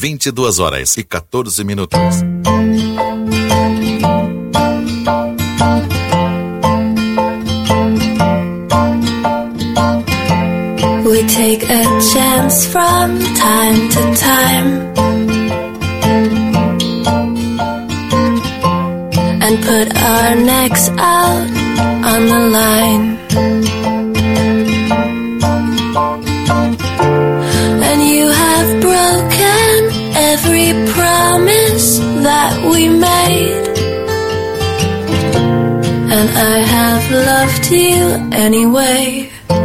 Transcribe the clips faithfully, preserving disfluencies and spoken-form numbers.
vinte e duas horas e quatorze minutos. We take a chance from time to time and put our necks out on the line. And you have broken every promise that we made, and I have loved you anyway.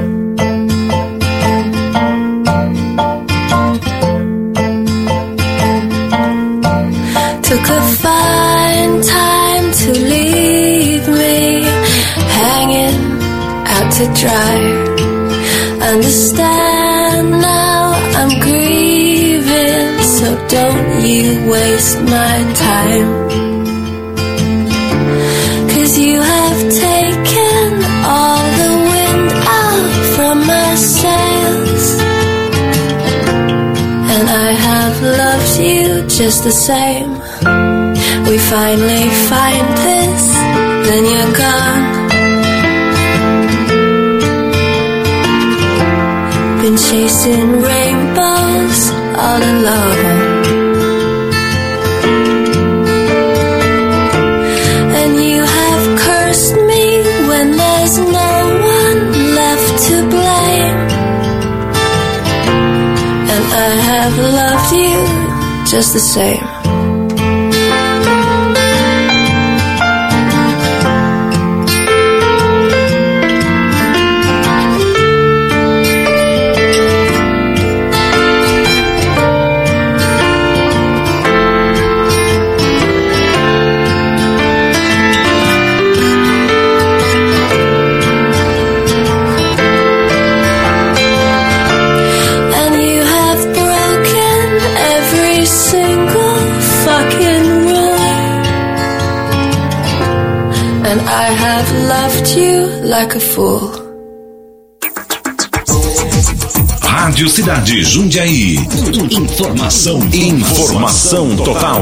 Took a fine time to leave me hanging out to dry. Understand now I'm grieving, so don't you waste my time. 'Cause you have taken all the wind out from my sails, and I have loved you just the same. We finally find this, then you're gone. Been chasing rainbows all alone, and you have cursed me when there's no one left to blame. And I have loved you just the same. I have loved you like a fool. Rádio Cidade Jundiaí. Informação, informação total.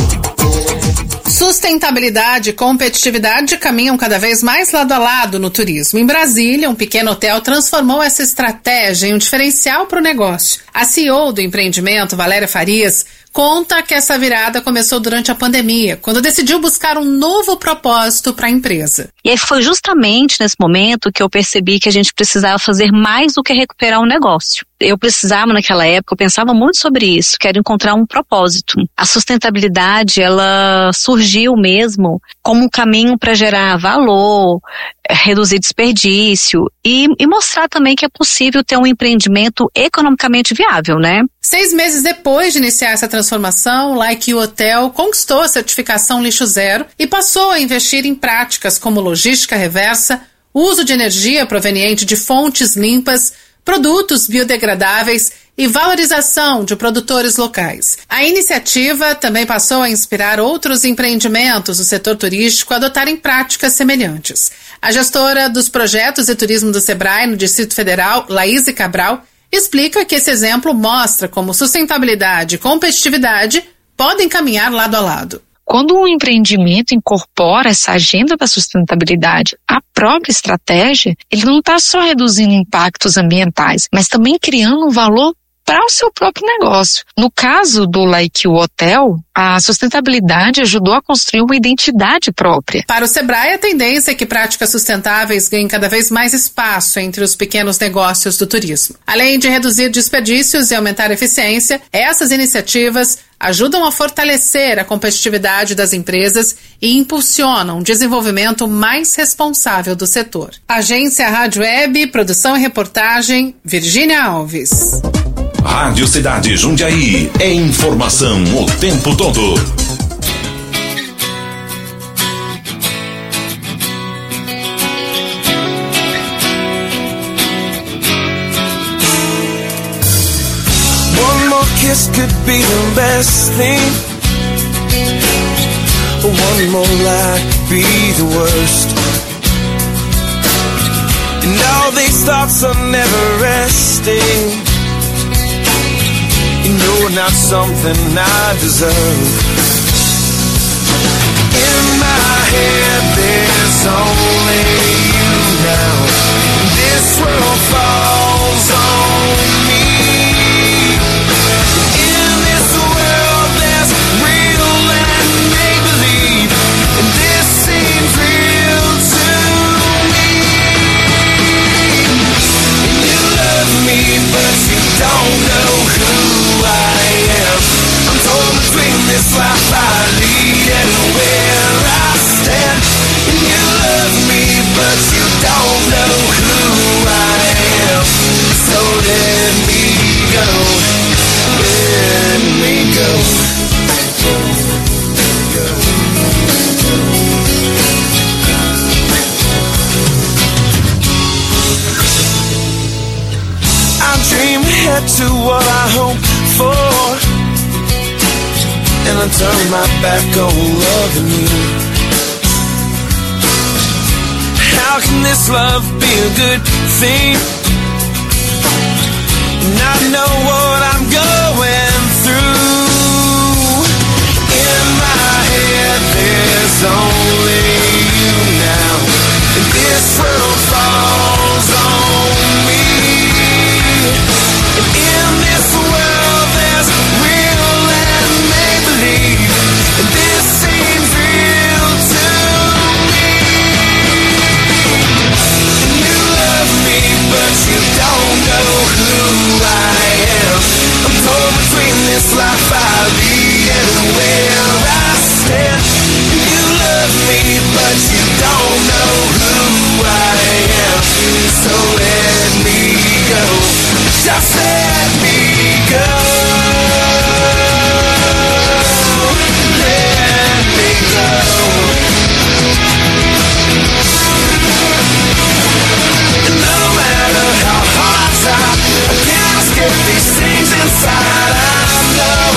Sustentabilidade e competitividade caminham cada vez mais lado a lado no turismo. Em Brasília, um pequeno hotel transformou essa estratégia em um diferencial para o negócio. A C E O do empreendimento, Valéria Farias, conta que essa virada começou durante a pandemia, quando decidiu buscar um novo propósito para a empresa. E aí foi justamente nesse momento que eu percebi que a gente precisava fazer mais do que recuperar um negócio. Eu precisava, naquela época, eu pensava muito sobre isso, que era encontrar um propósito. A sustentabilidade, ela surgiu mesmo como um caminho para gerar valor, reduzir desperdício e, e mostrar também que é possível ter um empreendimento economicamente viável, né? Seis meses depois de iniciar essa transformação, o Like You Hotel conquistou a certificação Lixo Zero e passou a investir em práticas como logística reversa, uso de energia proveniente de fontes limpas, produtos biodegradáveis e valorização de produtores locais. A iniciativa também passou a inspirar outros empreendimentos do setor turístico a adotarem práticas semelhantes. A gestora dos projetos de turismo do Sebrae no Distrito Federal, Laíse Cabral, explica que esse exemplo mostra como sustentabilidade e competitividade podem caminhar lado a lado. Quando um empreendimento incorpora essa agenda da sustentabilidade à própria estratégia, ele não está só reduzindo impactos ambientais, mas também criando um valor para o seu próprio negócio. No caso do Like You Hotel, a sustentabilidade ajudou a construir uma identidade própria. Para o Sebrae, a tendência é que práticas sustentáveis ganhem cada vez mais espaço entre os pequenos negócios do turismo. Além de reduzir desperdícios e aumentar a eficiência, essas iniciativas ajudam a fortalecer a competitividade das empresas e impulsionam o desenvolvimento mais responsável do setor. Agência Rádio Web, produção e reportagem, Virgínia Alves. Rádio Cidade Jundiaí, é informação o tempo todo. One more kiss could be the best thing. One more lie could be the worst. And all these thoughts are never resting. You know you're not something I deserve. In my head there's only you now. This world falls on me. In this world there's real and make-believe, and this seems real to me. And you love me, but you don't know who I am. I'm torn between this life I lead and where I stand. And you love me, but you don't know who I am. So let me go, let me go. I dream ahead to what I hope for, and I turn my back on loving you. How can this love be a good thing? And I know what I'm going through. In my head there's only you now, and this world falls on me. And in this world there's real and make-believe, and this seems real to me. And you love me, but you don't know who I am. I'm torn between this life I lead and where I stand. And you love me, but you don't know who I am. So let me go, just let me go. Let me go. And no matter how hard I try, I can't escape these things inside. I know,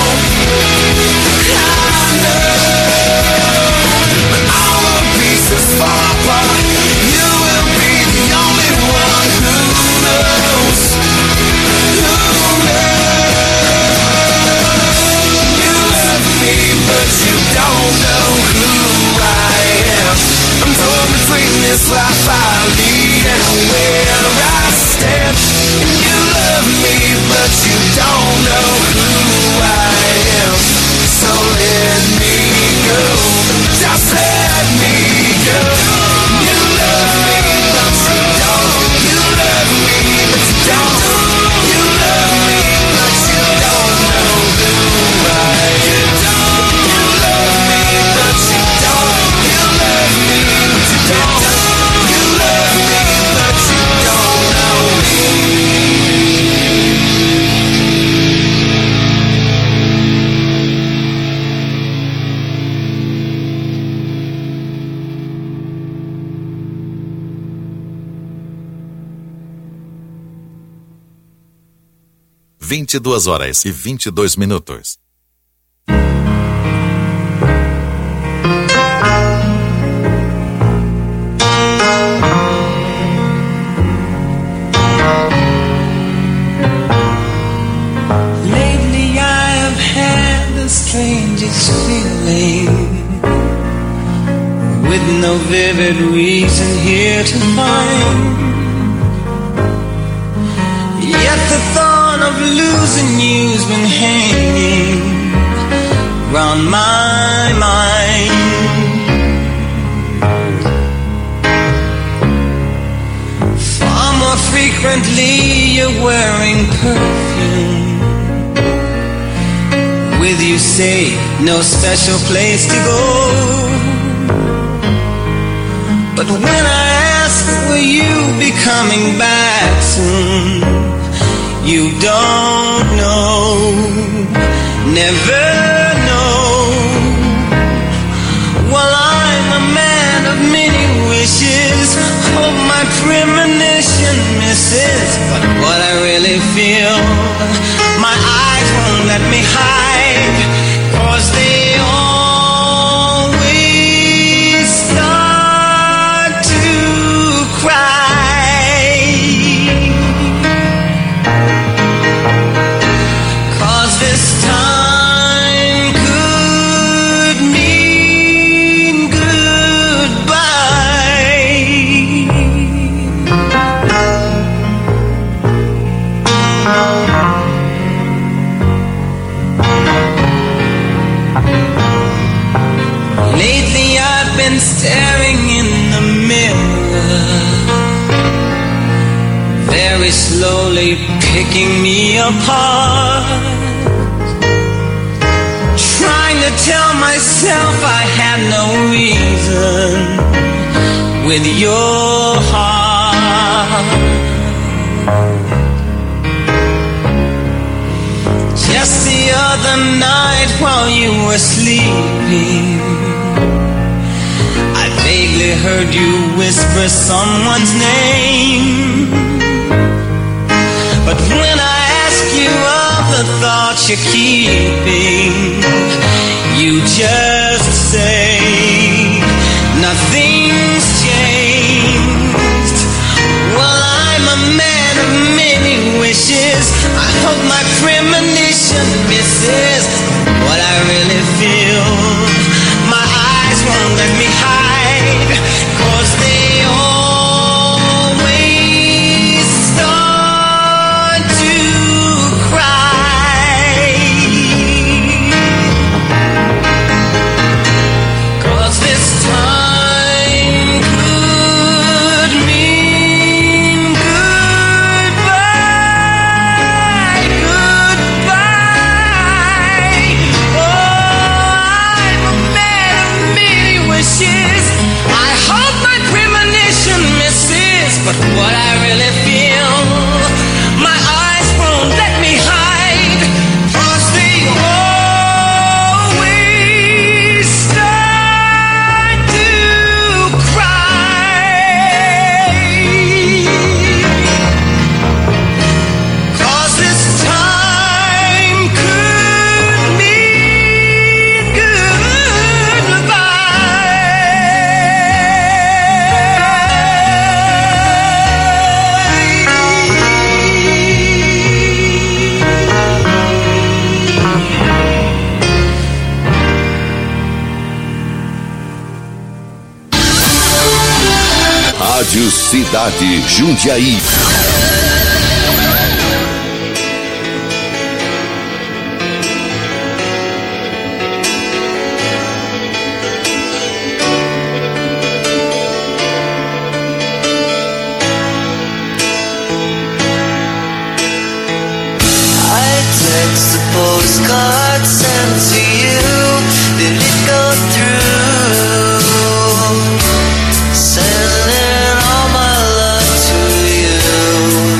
I know. When all the pieces fall apart, you will be the only one who knows. Who knows? You love me, but you don't know who I am. I'm torn between this life I lead and where I stand. And you love me, but you don't know who I am. So let me go, just let me go. You love me, but you don't. You love me, but you don't. You love me, but you don't know who I am. You love me, but you don't. You love me, but you don't. You love me, but you don't know me. vinte e duas horas e vinte e dois minutos. Lately I have had the strangest feeling, with no vivid reason here to find. Yet the thought of losing you's been hanging round my mind. Far more frequently you're wearing perfume. With you say no special place to go. But when I ask will you be coming back soon, you don't know, never know. Well, I'm a man of many wishes, hope my premonition misses. But what I really feel, my eyes won't let me hide, 'cause they always start to cry. 'Cause this been staring in the mirror, very slowly picking me apart, trying to tell myself I had no reason with your heart. Just the other night while you were sleeping, I vaguely heard you whisper someone's name. But when I ask you of the thoughts you're keeping, you just say nothing's changed. Well, I'm a man of many wishes. I hope my premonition misses what I really feel. My eyes won't let me hide, 'cause they always start to cry. 'Cause this time could mean goodbye, goodbye. Oh, I'm a man of many wishes. I hope my premonition misses, but what I really feel, my eyes won't let me hide, 'cause they always start to cry. 'Cause this time could mean goodbye. Rádio Cidade Jundiaí. I text the postcard sent to you. Did it go through? Sending all my love to you.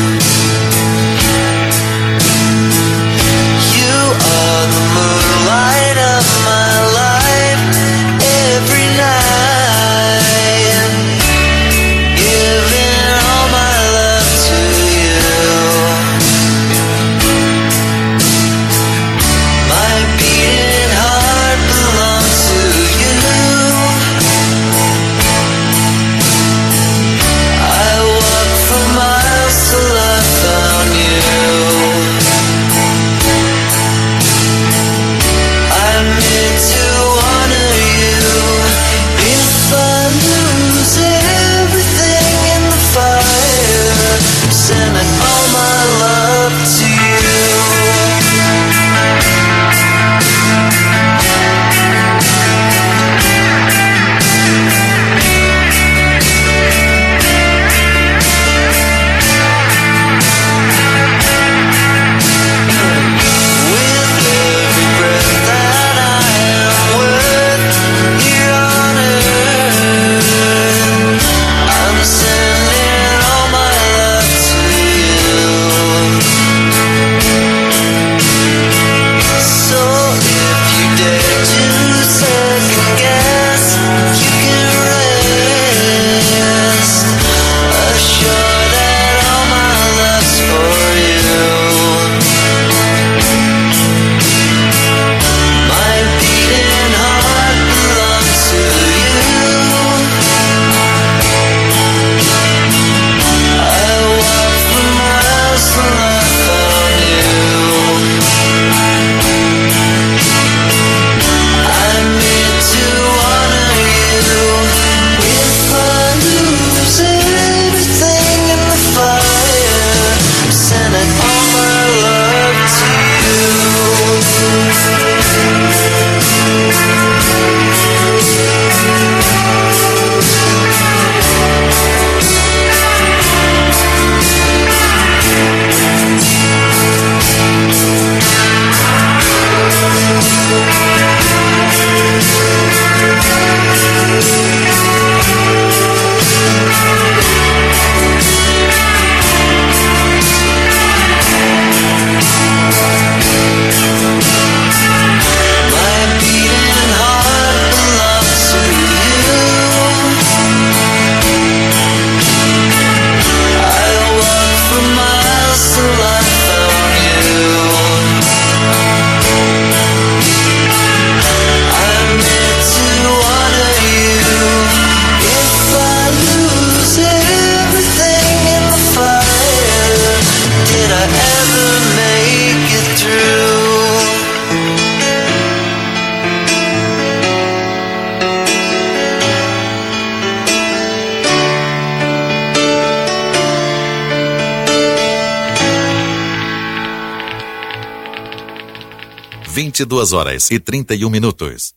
vinte e duas horas e trinta e um minutos.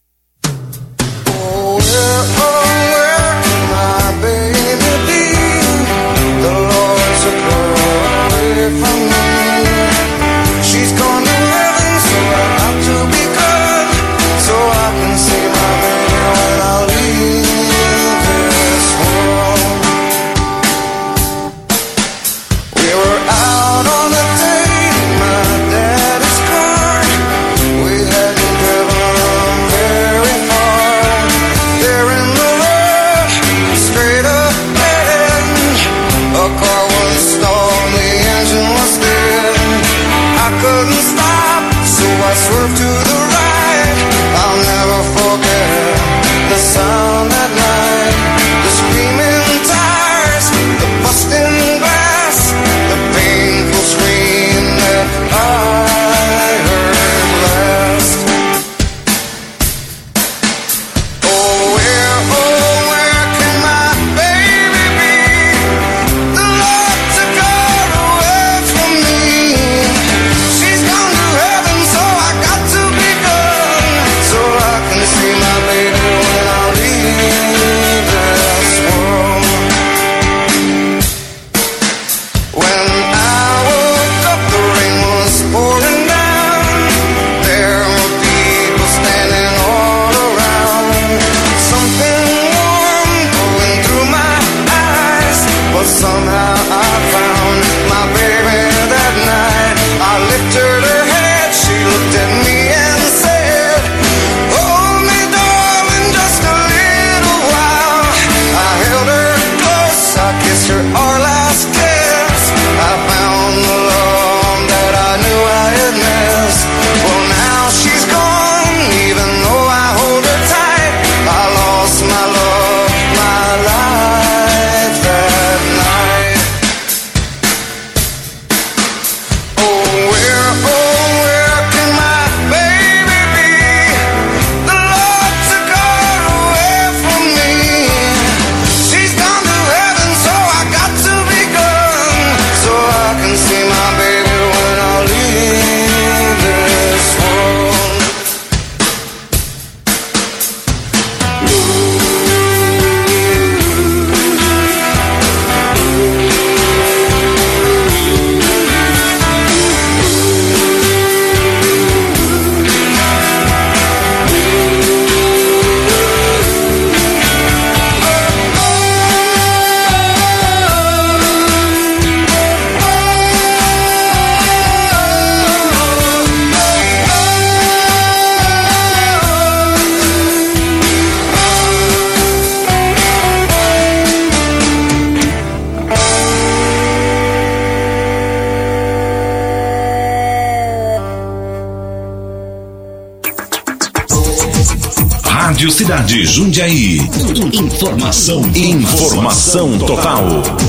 Rádio Cidade Jundiaí. Informação, informação total.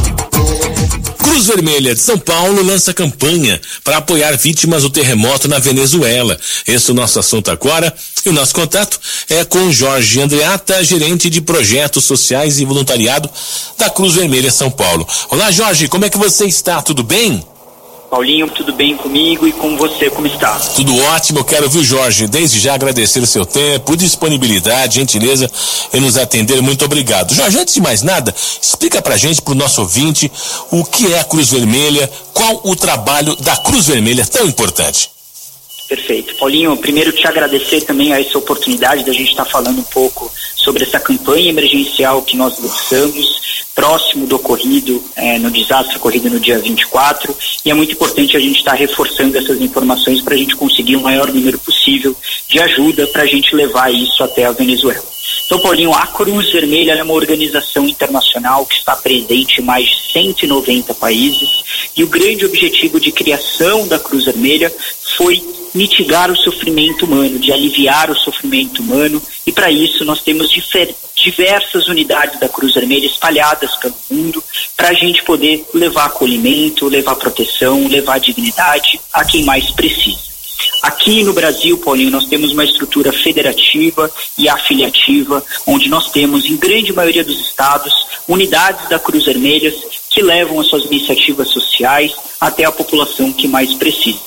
Cruz Vermelha de São Paulo lança campanha para apoiar vítimas do terremoto na Venezuela. Esse é o nosso assunto agora e o nosso contato é com Jorge Andreata, gerente de projetos sociais e voluntariado da Cruz Vermelha São Paulo. Olá, Jorge, como é que você está? Tudo bem? Paulinho, tudo bem comigo e com você, como está? Tudo ótimo, eu quero, viu, Jorge, desde já agradecer o seu tempo, disponibilidade, gentileza em nos atender, muito obrigado. Jorge, antes de mais nada, explica pra gente, pro nosso ouvinte, o que é a Cruz Vermelha, qual o trabalho da Cruz Vermelha tão importante. Perfeito. Paulinho, primeiro te agradecer também a essa oportunidade da gente estar falando um pouco sobre essa campanha emergencial que nós lançamos próximo do ocorrido, é, no desastre ocorrido no dia vinte e quatro, e é muito importante a gente estar reforçando essas informações para a gente conseguir o maior número possível de ajuda para a gente levar isso até a Venezuela. Então, Paulinho, a Cruz Vermelha é uma organização internacional que está presente em mais de cento e noventa países, e o grande objetivo de criação da Cruz Vermelha foi mitigar o sofrimento humano, de aliviar o sofrimento humano, e para isso nós temos difer- diversas unidades da Cruz Vermelha espalhadas pelo mundo, para a gente poder levar acolhimento, levar proteção, levar dignidade a quem mais precisa. Aqui no Brasil, Paulinho, nós temos uma estrutura federativa e afiliativa, onde nós temos, em grande maioria dos estados, unidades da Cruz Vermelha que levam as suas iniciativas sociais até a população que mais precisa.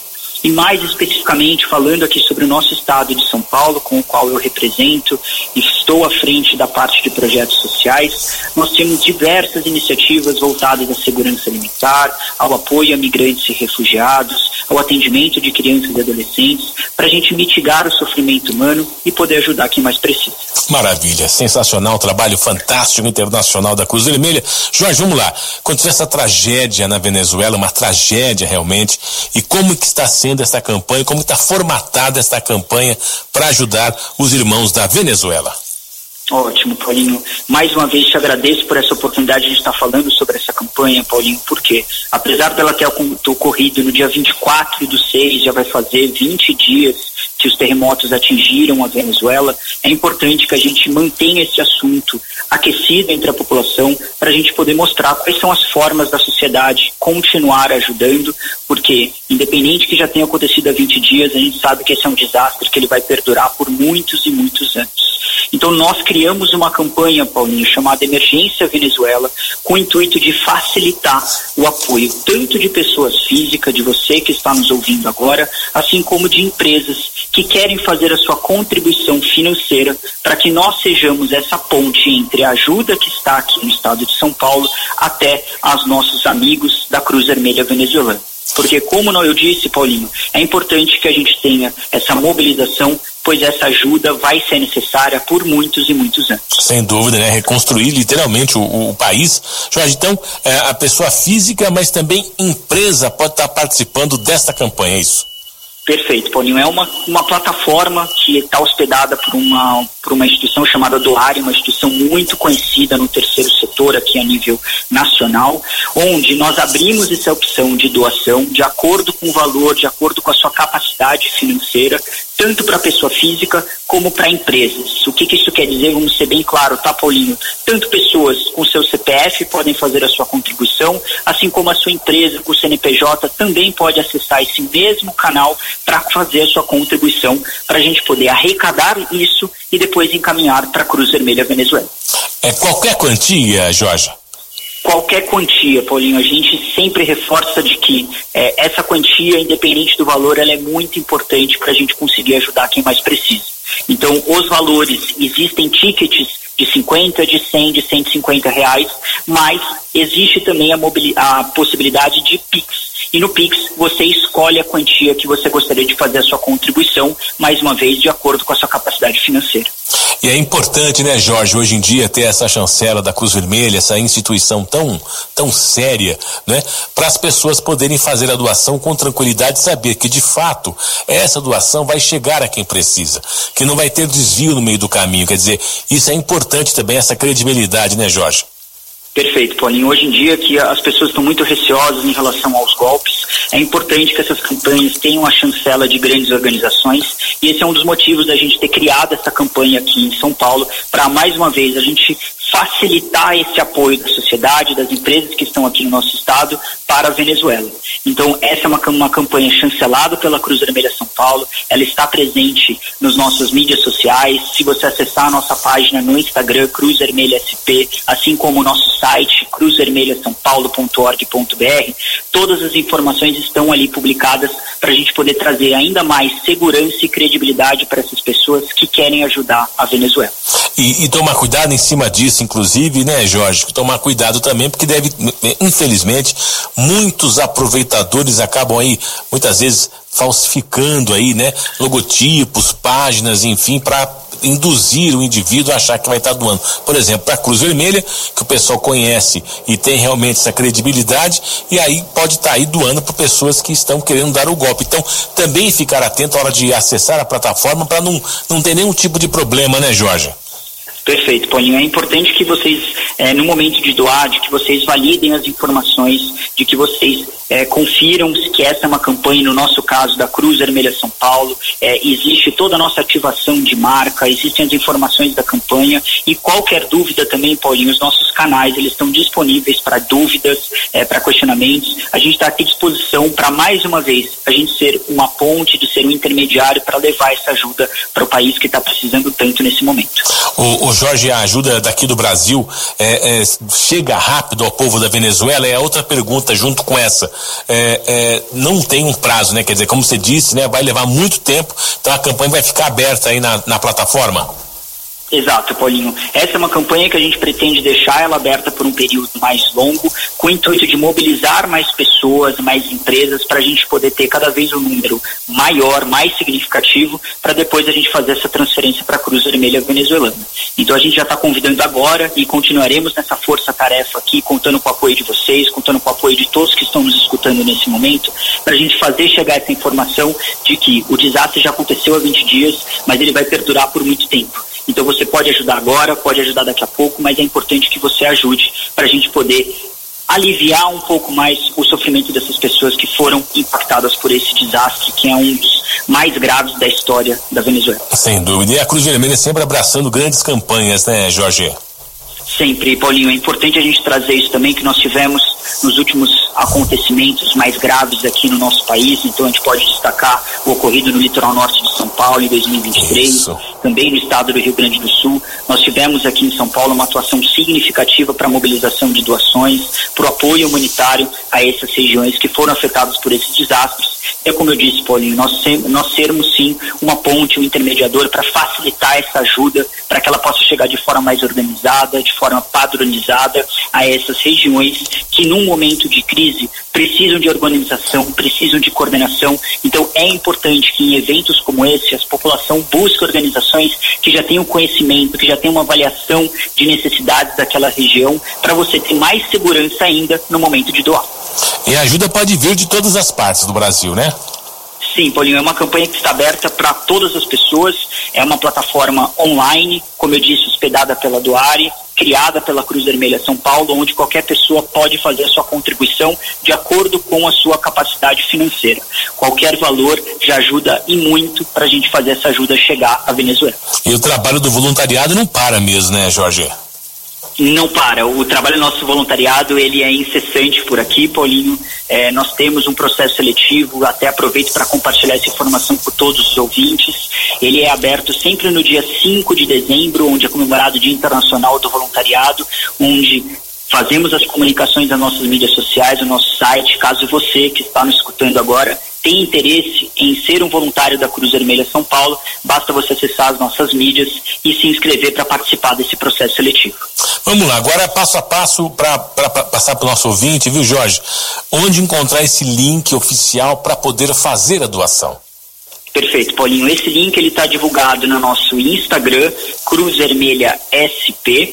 E mais especificamente, falando aqui sobre o nosso estado de São Paulo, com o qual eu represento e estou à frente da parte de projetos sociais, nós temos diversas iniciativas voltadas à segurança alimentar, ao apoio a migrantes e refugiados, ao atendimento de crianças e adolescentes, para a gente mitigar o sofrimento humano e poder ajudar quem mais precisa. Maravilha, sensacional, trabalho fantástico internacional da Cruz Vermelha. Jorge, vamos lá, aconteceu essa tragédia na Venezuela, uma tragédia realmente, e como que está sendo essa campanha, como está formatada essa campanha para ajudar os irmãos da Venezuela? Ótimo, Paulinho. Mais uma vez te agradeço por essa oportunidade de estar falando sobre essa campanha, Paulinho, porque apesar dela ter ocorrido no dia vinte e quatro do seis, já vai fazer vinte dias que os terremotos atingiram a Venezuela, é importante que a gente mantenha esse assunto aquecido entre a população para a gente poder mostrar quais são as formas da sociedade continuar ajudando, porque independente que já tenha acontecido há vinte dias, a gente sabe que esse é um desastre que ele vai perdurar por muitos e muitos anos. Então nós criamos uma campanha, Paulinho, chamada Emergência Venezuela, com o intuito de facilitar o apoio tanto de pessoas físicas, de você que está nos ouvindo agora, assim como de empresas que querem fazer a sua contribuição financeira para que nós sejamos essa ponte entre a ajuda que está aqui no estado de São Paulo até aos nossos amigos da Cruz Vermelha Venezuelana. Porque, como eu disse, Paulinho, é importante que a gente tenha essa mobilização, pois essa ajuda vai ser necessária por muitos e muitos anos. Sem dúvida, né? Reconstruir literalmente o, o país. Jorge, então, é, a pessoa física, mas também empresa pode estar participando desta campanha, é isso? Perfeito, Paulinho. É uma, uma plataforma que está hospedada por uma, por uma instituição chamada Doare, uma instituição muito conhecida no terceiro setor aqui a nível nacional, onde nós abrimos essa opção de doação de acordo com o valor, de acordo com a sua capacidade financeira, tanto para a pessoa física como para empresas. O que, que isso quer dizer? Vamos ser bem claro, tá, Paulinho? Tanto pessoas com seu C P F podem fazer a sua contribuição, assim como a sua empresa com o C N P J também pode acessar esse mesmo canal para fazer a sua contribuição, para a gente poder arrecadar isso e depois encaminhar para a Cruz Vermelha Venezuela. É qualquer quantia, Jorge? Qualquer quantia, Paulinho. A gente sempre reforça de que é, essa quantia, independente do valor, ela é muito importante para a gente conseguir ajudar quem mais precisa. Então, os valores, existem tickets de cinquenta, de cem, de cento e cinquenta reais, mas existe também a, a possibilidade de Pix. E no Pix você escolhe a quantia que você gostaria de fazer a sua contribuição, mais uma vez, de acordo com a sua capacidade financeira. E é importante, né, Jorge, hoje em dia ter essa chancela da Cruz Vermelha, essa instituição tão, tão séria, né, para as pessoas poderem fazer a doação com tranquilidade e saber que, de fato, essa doação vai chegar a quem precisa, que não vai ter desvio no meio do caminho. Quer dizer, isso é importante também, essa credibilidade, né, Jorge? Perfeito, Paulinho. Hoje em dia que as pessoas estão muito receosas em relação aos golpes, é importante que essas campanhas tenham a chancela de grandes organizações, e esse é um dos motivos da gente ter criado essa campanha aqui em São Paulo, para mais uma vez a gente facilitar esse apoio da sociedade, das empresas que estão aqui no nosso estado para a Venezuela. Então essa é uma, uma campanha chancelada pela Cruz Vermelha São Paulo, ela está presente nas nossas mídias sociais. Se você acessar a nossa página no Instagram, Cruz Vermelha S P, assim como o nosso site cruz vermelha são paulo ponto org ponto br, todas as informações estão ali publicadas para a gente poder trazer ainda mais segurança e credibilidade para essas pessoas que querem ajudar a Venezuela. E, e tomar cuidado em cima disso, inclusive, né, Jorge? Tomar cuidado também, porque deve, infelizmente, muitos aproveitadores acabam aí, muitas vezes, falsificando aí, né, logotipos, páginas, enfim, para induzir o indivíduo a achar que vai estar doando. Por exemplo, para a Cruz Vermelha, que o pessoal conhece e tem realmente essa credibilidade, e aí pode estar aí doando para pessoas que estão querendo dar o golpe. Então, também ficar atento à hora de acessar a plataforma para não, não ter nenhum tipo de problema, né, Jorge? Perfeito, Paulinho. É importante que vocês, é, no momento de doar, de que vocês validem as informações, de que vocês é, confiram que essa é uma campanha, no nosso caso, da Cruz Vermelha São Paulo. É, existe toda a nossa ativação de marca, existem as informações da campanha, e qualquer dúvida também, Paulinho, os nossos canais, eles estão disponíveis para dúvidas, é, para questionamentos. A gente está aqui à disposição para, mais uma vez, a gente ser uma ponte, de ser um intermediário para levar essa ajuda para o país que está precisando tanto nesse momento. O, o Jorge, a ajuda daqui do Brasil é, é, chega rápido ao povo da Venezuela? É outra pergunta junto com essa. É, é, não tem um prazo, né? Quer dizer, como você disse, né? Vai levar muito tempo, então a campanha vai ficar aberta aí na, na plataforma. Exato, Paulinho. Essa é uma campanha que a gente pretende deixar ela aberta por um período mais longo, com o intuito de mobilizar mais pessoas, mais empresas, para a gente poder ter cada vez um número maior, mais significativo, para depois a gente fazer essa transferência para a Cruz Vermelha Venezuelana. Então a gente já está convidando agora e continuaremos nessa força-tarefa aqui, contando com o apoio de vocês, contando com o apoio de todos que estão nos escutando nesse momento, para a gente fazer chegar essa informação de que o desastre já aconteceu há vinte dias, mas ele vai perdurar por muito tempo. Então você pode ajudar agora, pode ajudar daqui a pouco, mas é importante que você ajude para a gente poder aliviar um pouco mais o sofrimento dessas pessoas que foram impactadas por esse desastre, que é um dos mais graves da história da Venezuela. Sem dúvida. E a Cruz Vermelha sempre abraçando grandes campanhas, né, Jorge? Sempre, Paulinho. É importante a gente trazer isso também, que nós tivemos nos últimos acontecimentos mais graves aqui no nosso país. Então a gente pode destacar o ocorrido no litoral norte de São Paulo em dois mil e vinte e três, isso. Também no estado do Rio Grande do Sul. Nós tivemos aqui em São Paulo uma atuação significativa para a mobilização de doações, para o apoio humanitário a essas regiões que foram afetadas por esses desastres. É como eu disse, Paulinho, nós, ser, nós sermos sim uma ponte, um intermediador para facilitar essa ajuda, para que ela possa chegar de forma mais organizada, de forma padronizada a essas regiões que num momento de crise precisam de organização, precisam de coordenação. Então é importante que em eventos como esse a população busque organizações que já tenham conhecimento, que já tenham uma avaliação de necessidades daquela região, para você ter mais segurança ainda no momento de doar. E a ajuda pode vir de todas as partes do Brasil, né? Sim, Paulinho, é uma campanha que está aberta para todas as pessoas, é uma plataforma online, como eu disse, hospedada pela Doare, criada pela Cruz Vermelha São Paulo, onde qualquer pessoa pode fazer a sua contribuição de acordo com a sua capacidade financeira. Qualquer valor já ajuda e muito para a gente fazer essa ajuda chegar à Venezuela. E o trabalho do voluntariado não para mesmo, né, Jorge? Não para. O trabalho nosso voluntariado, ele é incessante por aqui, Paulinho. É, nós temos um processo seletivo, até aproveito para compartilhar essa informação com todos os ouvintes. Ele é aberto sempre no dia cinco de dezembro, onde é comemorado o Dia Internacional do Voluntariado, onde fazemos as comunicações nas nossas mídias sociais, no nosso site. Caso você que está nos escutando agora tem interesse em ser um voluntário da Cruz Vermelha São Paulo, basta você acessar as nossas mídias e se inscrever para participar desse processo seletivo. Vamos lá, agora passo a passo para passar para o nosso ouvinte, viu, Jorge? Onde encontrar esse link oficial para poder fazer a doação? Perfeito, Paulinho. Esse link ele está divulgado no nosso Instagram, Cruz Vermelha S P,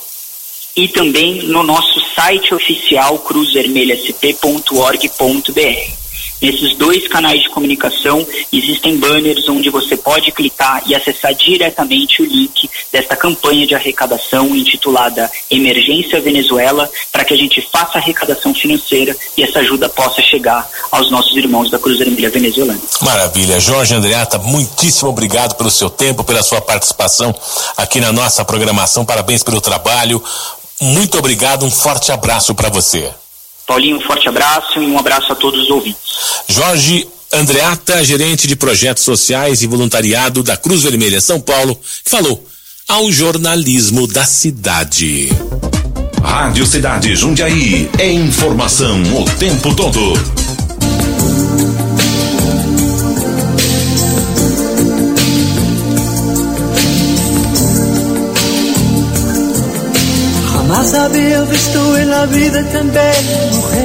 e também no nosso site oficial, cruz vermelha s p ponto org ponto b r. Nesses dois canais de comunicação existem banners onde você pode clicar e acessar diretamente o link desta campanha de arrecadação intitulada Emergência Venezuela, para que a gente faça a arrecadação financeira e essa ajuda possa chegar aos nossos irmãos da Cruz Vermelha Venezuelana. Maravilha. Jorge Andreatta, muitíssimo obrigado pelo seu tempo, pela sua participação aqui na nossa programação. Parabéns pelo trabalho. Muito obrigado, um forte abraço para você. Paulinho, um forte abraço e um abraço a todos os ouvintes. Jorge Andreatta, gerente de projetos sociais e voluntariado da Cruz Vermelha São Paulo, que falou ao jornalismo da cidade. Rádio Cidade Jundiaí, é informação o tempo todo. Jamás había visto en la vida tan bella mujer,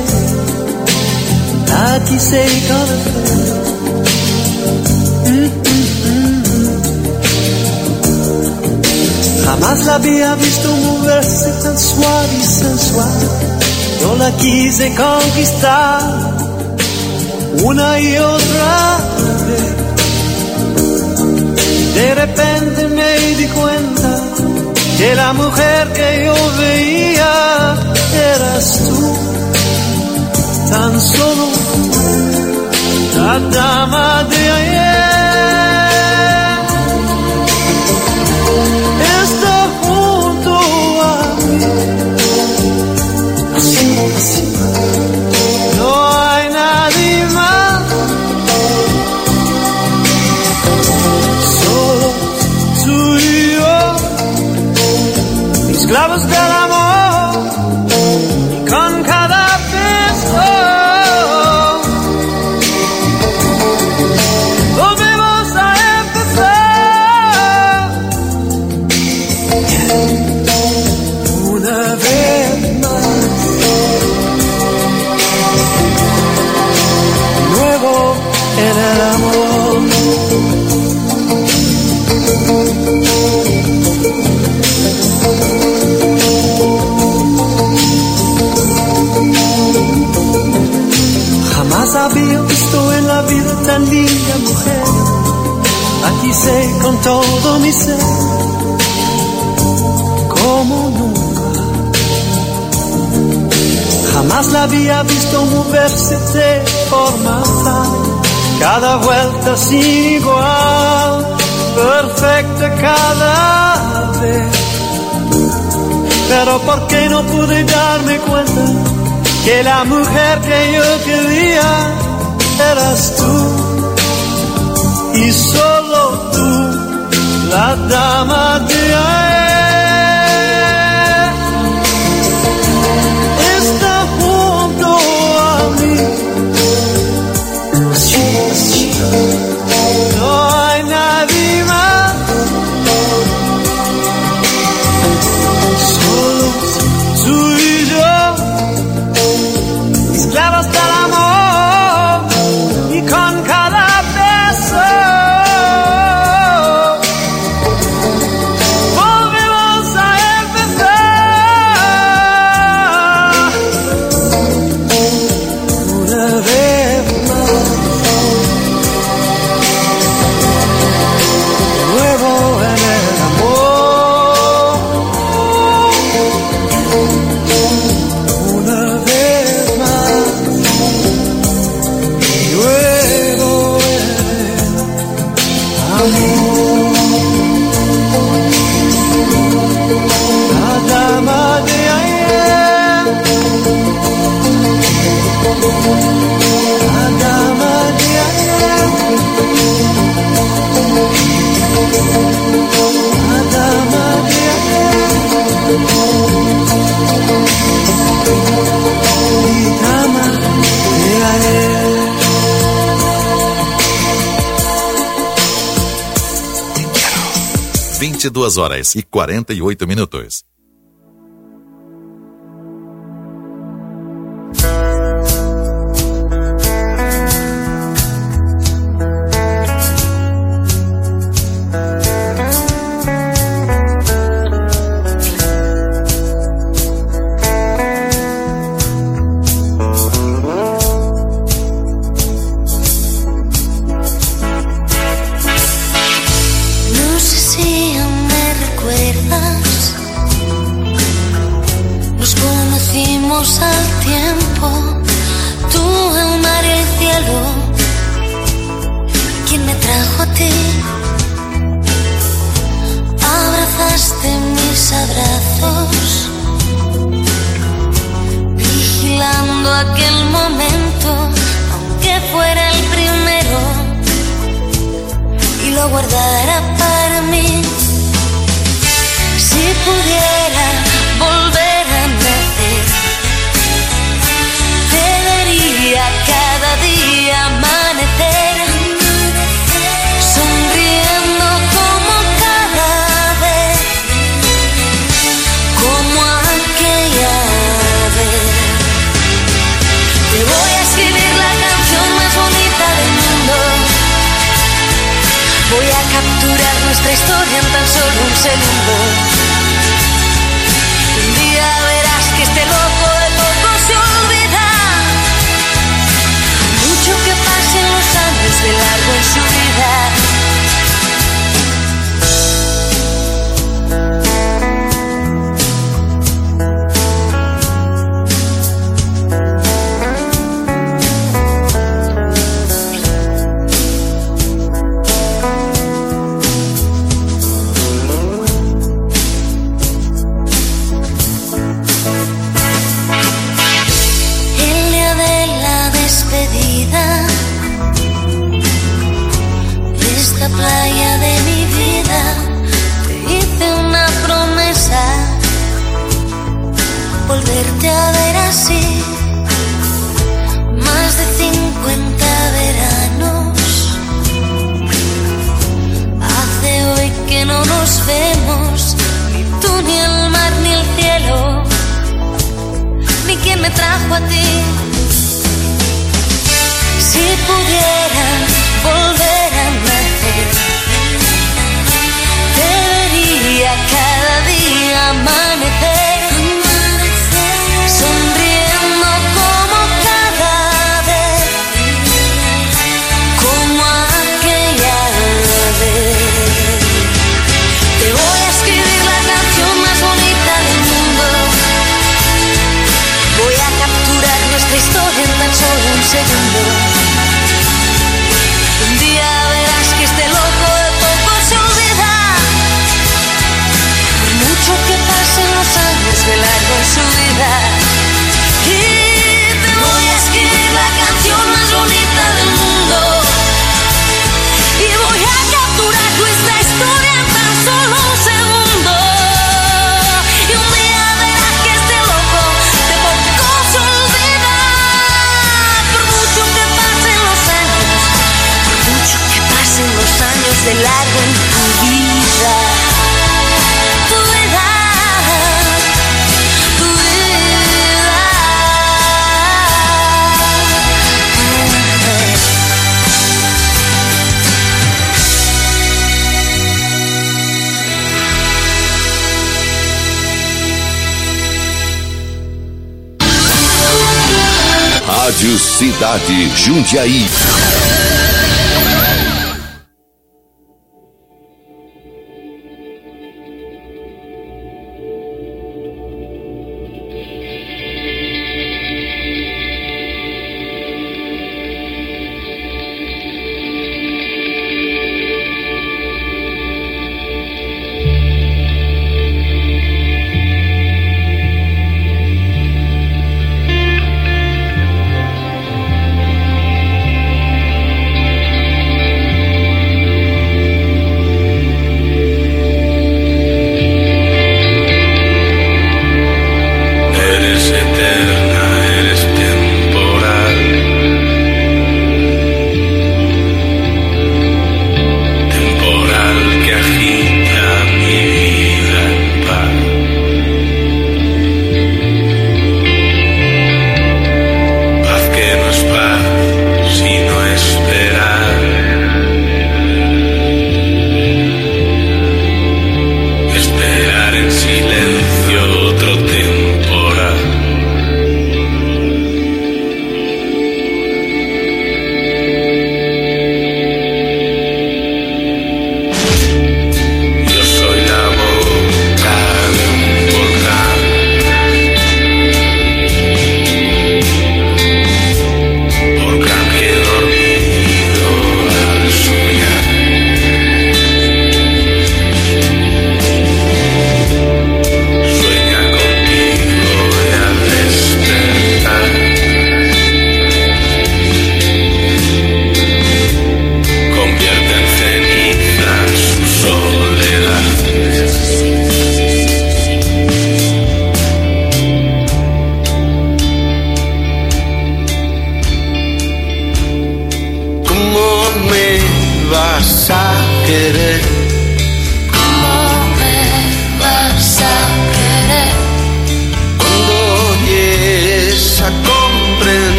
la quise conocer. Mm, mm, mm. Jamás la había visto moverse tan suave y sensual, yo la quise conquistar una y otra vez. De repente me di cuenta que la mujer que yo veía eras tú, tan solo la dama de ayer está junto a mí, así, así, no hay nadie más, solo tú y yo. esclavos del amor, y con cada beso volvemos a empezar. Una vez más, nuevo en el amor. Jamás había visto en la vida tan linda mujer. La quise con todo mi ser, como nunca. Jamás la había visto moverse de forma tal, cada vuelta sin igual, perfecta cada vez. Pero ¿por qué no pude darme cuenta que la mujer que yo quería eras tú? Y solo tú, la dama de ayer, está junto a mí. No hay nadie más, solo tú y yo, esclavos del amor, y con cada beso volvemos a empezar. Una vez más, nuevo en el amor. Una vez más, nuevo en el amor. La dama de ayer, la dama de ayer, la dama de ayer, mi dama de ayer. vinte e duas horas e quarenta e oito minutos. No sé si aún me recuerdas. Nos conocimos al tiempo, tú, el mar y el cielo. ¿Quién me trajo a ti? Abrazaste mis abrazos, vigilando aquel momento, aunque fuera el primero, y lo guardara para mí. Si pudiera volver a nacer, te vería cada día amanecer, sonriendo como cada vez, como aquella vez. Te voy a escribir la canción más bonita del mundo. Voy a capturar nuestra historia en tan solo un segundo. Un día verás que este loco de loco se olvida. Mucho que pasen los años de largo en su vida. volverte a ver así. Más de cincuenta veranos hace hoy que no nos vemos, ni tú, ni el mar, ni el cielo, ni quien me trajo a ti. Si pudiera volver a nacer, debería cada día amanecer, sonriendo como cada vez, como aquella vez. Te voy a escribir la canción más bonita del mundo. Voy a capturar nuestra historia en tan solo un segundo. Un día verás que este loco de poco se olvida, por mucho que pasen los años de largo en su vida. Y te voy a escribir la canción más bonita del mundo, y voy a capturar nuestra historia en tan solo un segundo. Y un día verás que este loco de poco se olvida, por mucho que pasen los años, por mucho que pasen los años de largo en tu vida. Tu vida, tu vida. Rádio Cidade Jundiaí.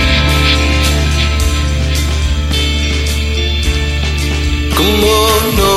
Como no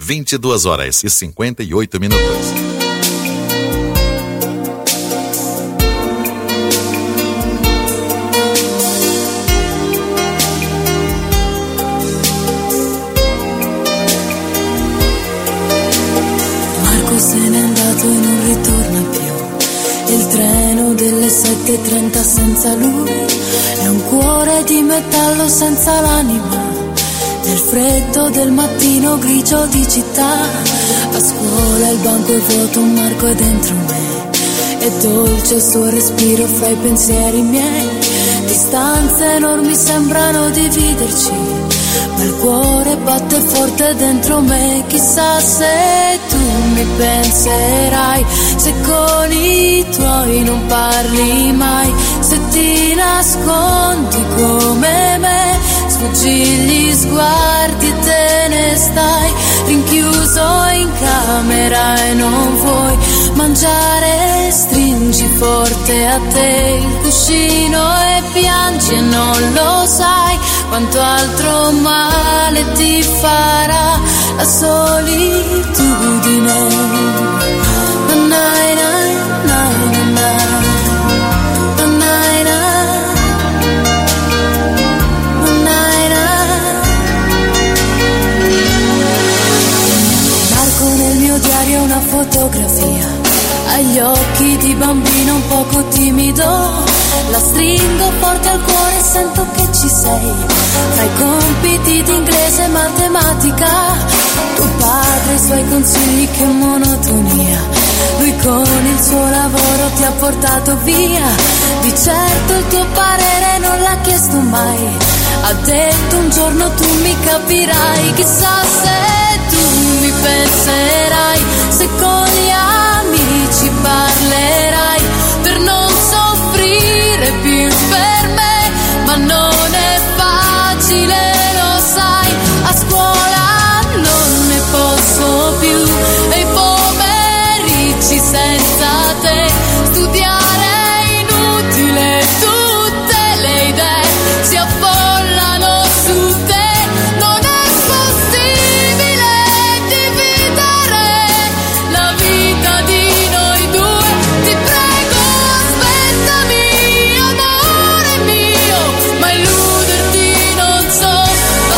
vinte e duas horas e cinquenta e oito minutos. Marco se n'è andato e non ritorna più. Il treno delle sette e trenta senza lui è un cuore di metallo senza l'anima. Nel freddo del mattino grigio di città, a scuola il banco è vuoto, un Marco è dentro me. È dolce il suo respiro fra i pensieri miei. Distanze enormi sembrano dividerci, ma il cuore batte forte dentro me. Chissà se tu mi penserai, se con i tuoi non parli mai, se ti nascondi come me, sfuggi gli sguardi e te ne stai rinchiuso in camera e non vuoi mangiare, stringi forte a te il cuscino e piangi e non lo sai quanto altro male ti farà la solitudine. Nai, nai, nai, nai, nai, nai, nai. Marco nel mio diario una fotografia, agli occhi di bambino un poco timido. La stringo forte al cuore e sento che ci sei. Tra i compiti di inglese e matematica, tuo padre, i suoi consigli, che monotonia. Lui con il suo lavoro ti ha portato via. Di certo il tuo parere non l'ha chiesto mai. Ha detto un giorno tu mi capirai. Chissà se tu mi penserai, se con gli amici parlerai per non soffrire più per me, ma non è facile, lo sai, a scuola non ne posso più e i pomeriggi senza te studiare è inutile, tutte le idee si affollano su te, non è possibile dividere la vita di noi due, ti prego aspettami amore mio, ma illuderti non so, la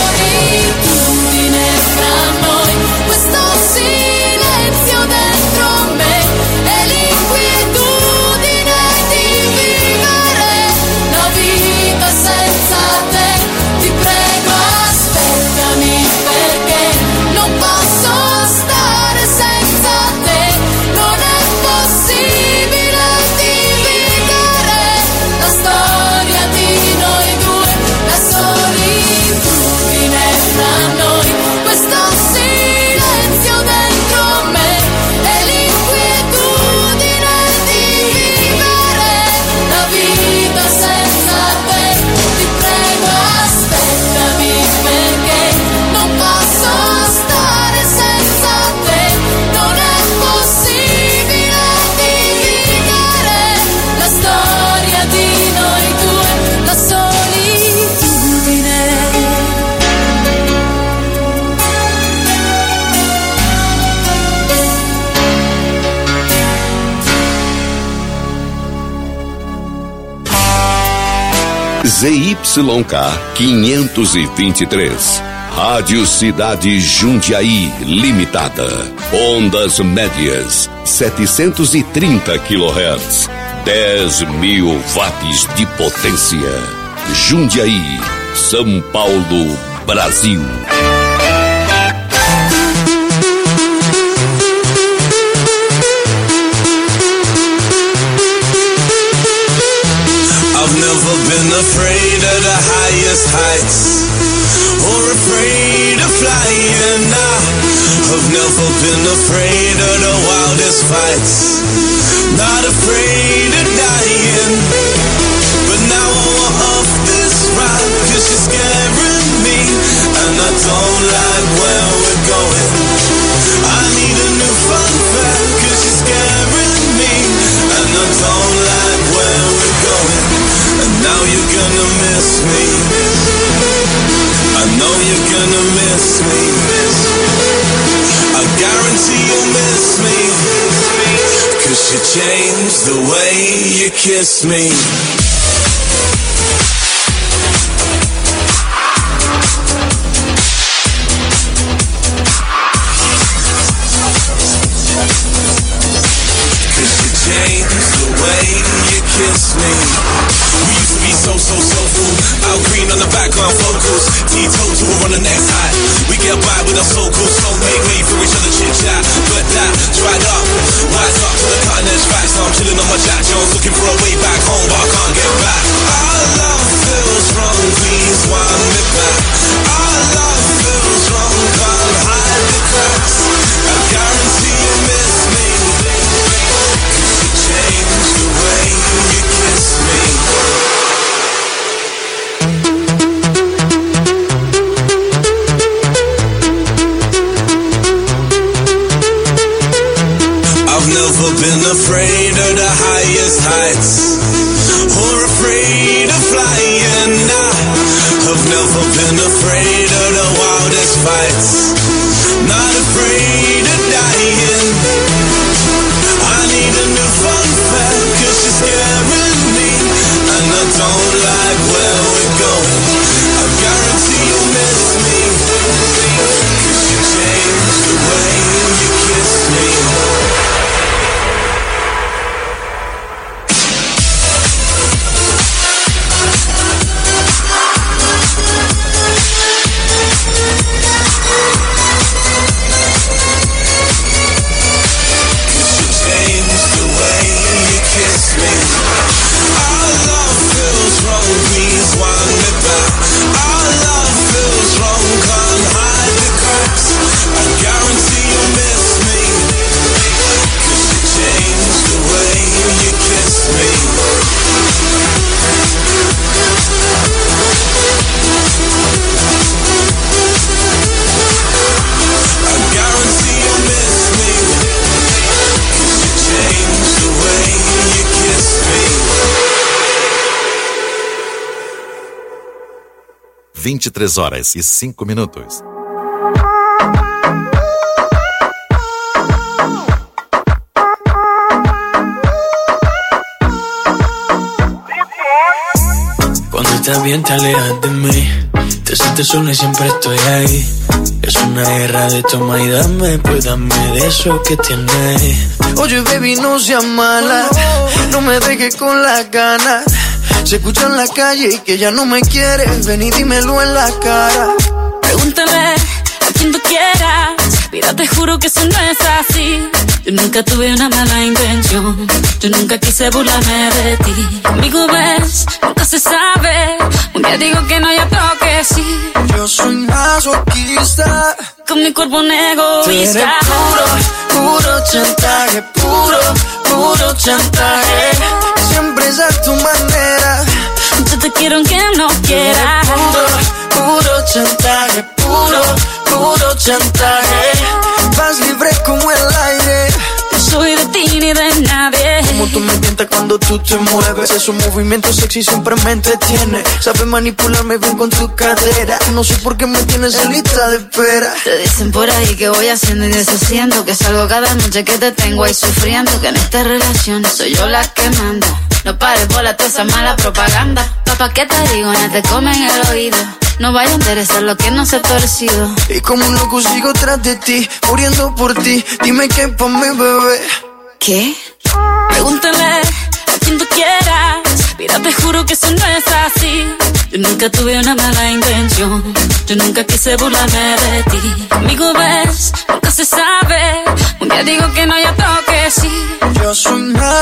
solitudine fra noi, questo silenzio dentro me e l'inquietudine di vivere la vita senza te, ti prego aspettami perché non posso stare senza te, non è possibile dividere la storia di noi due, la solitudine fra noi, questo silenzio dentro me e l'inquietudine di vivere la vita senza te, ti prego aspettami perché non posso stare senza te, non è possibile dividere la storia di noi due, la solitudine. Z Y K quinhentos e vinte e três, Rádio Cidade Jundiaí Limitada, ondas médias setecentos e trinta quilohertz, dez mil watts de potência. Jundiaí, São Paulo, Brasil. I've never been afraid of the highest heights or afraid of flying. I've never been afraid of the wildest fights, not afraid of dying. But now I want off this ride, cause you're scaring me, and I don't like where we're going. I need a new fun fact, cause you're scaring me, and I don't like where we're going. And now you're gonna miss me, I know you're gonna miss me. change the way you kiss me. Cause you change the way you kiss me. We used to be so, so, so cool. Al Green on the background vocals. T-Toes who were on the next high. We get by with our so-called soulmate. Wait for each other chit-chat. But that dried up. Wise up to the cutting edge facts. Now I'm chilling on my Jack Jones. Looking for a way back home, but I can't get back. Our love feels wrong. Please wind me back. Our love feels wrong. Can't hide the cracks. I guarantee you miss me. Cause you change the way you kiss me. I've never been afraid of the highest heights or afraid of flying. I've never been afraid of the wildest fights, not afraid of dying. I need a new fun fact, cause you're scaring me, and I don't like where we're going. I guarantee you'll miss me, cause you change the way you kiss me. vinte e três horas e cinco minutos. Cuando estás bien te alejas de mí, te sientes sola y siempre estoy ahí. Es una guerra de toma y dame, pues dame de eso que tienes. Oye baby, no seas mala, no me dejes con las ganas. Se escucha en la calle y que ya no me quieres, ven y dímelo en la cara. Pregúntale a quien tú quieras, mira te juro que eso no es así. Yo nunca tuve una mala intención, yo nunca quise burlarme de ti. Conmigo ves, nunca se sabe, un día digo que no y otro que sí. Yo soy masoquista, con mi cuerpo un egoísta. Tú eres puro, puro chantaje, puro, puro chantaje. Siempre es a tu manera, yo te quiero aunque no quieras. Puro, puro chantaje, puro, puro chantaje. Vas libre como el aire, no soy de ti ni de nadie. Como tú me tientas cuando tú te mueves, esos movimientos sexy siempre me entretiene. Sabes manipularme bien con tu cadera, no sé por qué me tienes en lista de espera. Te dicen por ahí que voy haciendo y deshaciendo, que salgo cada noche que te tengo ahí sufriendo, que en esta relación soy yo la que manda. No pares bola toda esa mala propaganda. Papá, ¿qué te digo? No te comen el oído, no vaya a interesar lo que no se ha torcido. Y como un loco sigo tras de ti, muriendo por ti, dime qué pa' mi bebé. ¿Qué? Pregúntale a quien tú quieras, mira te juro que eso no es así. Yo nunca tuve una mala intención, yo nunca quise burlarme de ti. Conmigo ves, nunca se sabe, un día digo que no y otro que sí. Yo soy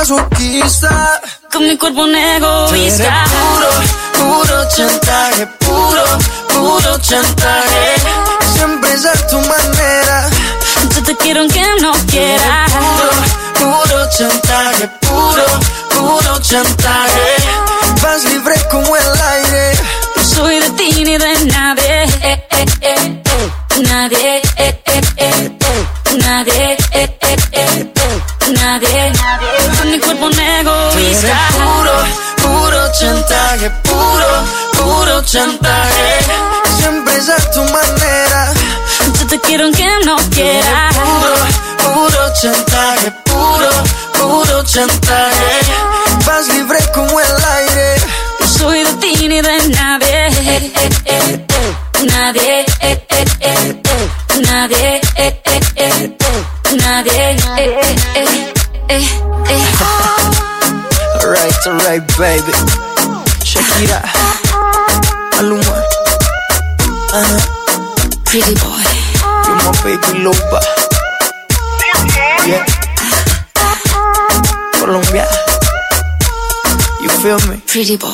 masoquista, con mi cuerpo un egoísta. Puro, puro chantaje, puro, puro chantaje. Siempre es a tu manera, yo te quiero aunque no quieras. Puro, puro chantaje, puro, puro chantaje. Vas libre como el aire, no soy de ti ni de nadie. Eh, eh, eh, eh. Nadie, eh, eh, eh. Nadie, eh, eh, eh. Nadie, con mi cuerpo un egoísta. Puro, puro chantaje, puro, puro chantaje. Siempre es a tu manera, yo te quiero aunque no quieras. Puro, puro chantaje, puro, puro chantaje. Vas libre como el aire. No soy de ti ni de nadie. Eh, eh, eh, eh. Nadie. Eh, eh, eh, eh. Nadie. Eh, eh, eh, eh. Nadie. Eh, eh, eh, eh, eh. Alright, alright, baby. Shakira, Maluma, uh-huh. Pretty boy. You're my baby Loba. Yeah. Colombia. You feel me? Pretty boy.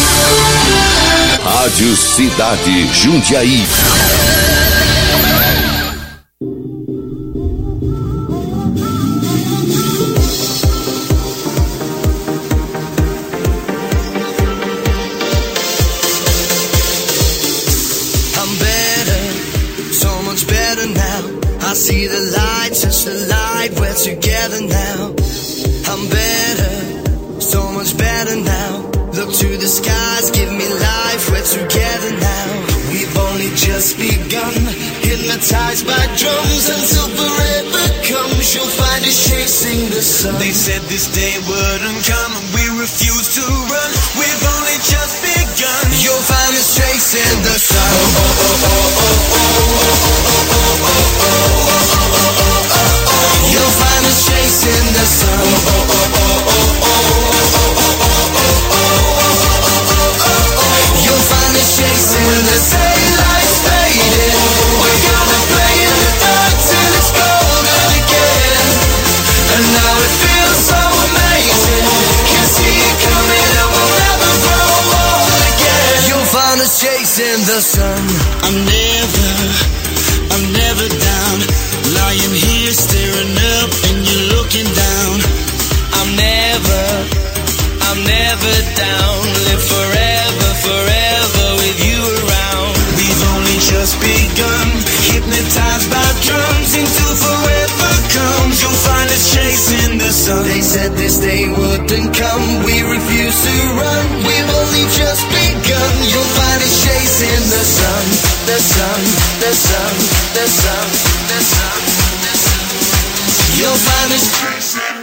Rádio Cidade Jundiaí. I see the light, touch the light, we're together now. I'm better, so much better now. Look to the skies, give me life, we're together now. We've only just begun, hypnotized by drums until forever comes. You'll find us chasing the sun. They said this day wouldn't come and we refuse to run. We've only just begun. You'll find us chasing the sun. Oh, oh, oh, oh, oh, oh, oh, oh, oh, oh. You'll find us chasing the sun. Oh, oh, oh, oh, oh, oh, oh, oh. You'll find us chasing the daylight's fading. We're gonna play in the dark till it's golden again. And now it feels so amazing. Can see it coming and we'll never grow old again. You'll find us chasing the sun. I'm never, I'm never down. Lying here staring up and you're looking down. I'm never, I'm never down. Live forever, forever with you around. We've only just begun, hypnotized by drums until forever comes. You'll find us chasing the sun. They said this day wouldn't come, we refuse to run. We've only just begun. You'll find us chasing the sun, the sun, the sun, the sun, the sun. You'll find us